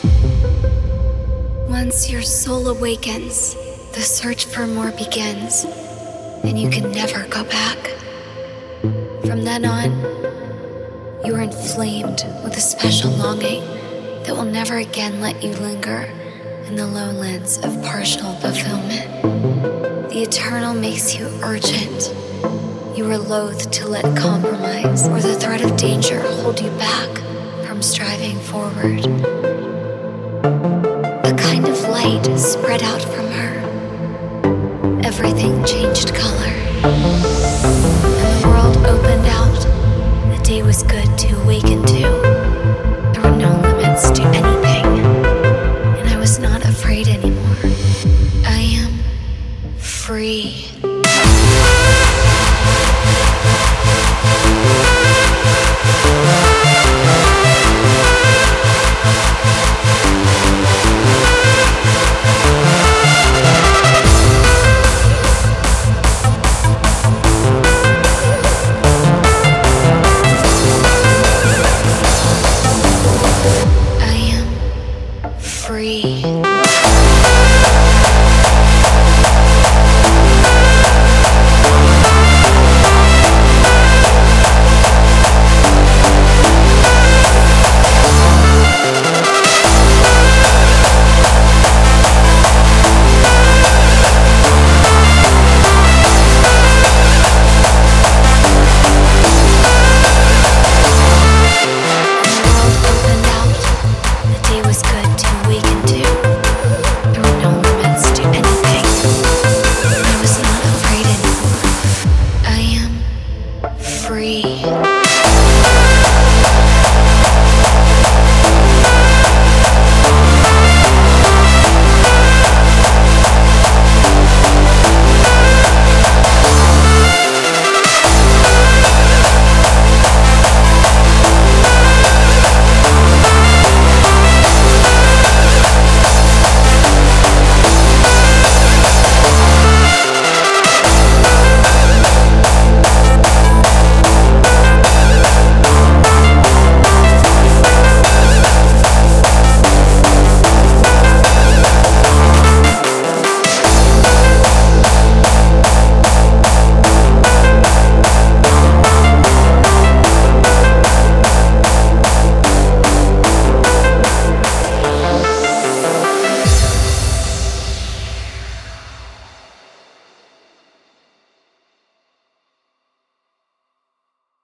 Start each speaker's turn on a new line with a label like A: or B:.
A: Once your soul awakens, the search for more begins, and you can never go back. From then on, you are inflamed with a special longing that will never again let you linger in the lowlands of partial fulfillment. The eternal makes you urgent. You are loath to let compromise or the threat of danger hold you back from striving forward. A kind of light spread out from her. Everything changed color, and the world opened out. The day was good to awaken to. There were no limits to anything, and I was not afraid anymore. I am free. I am free.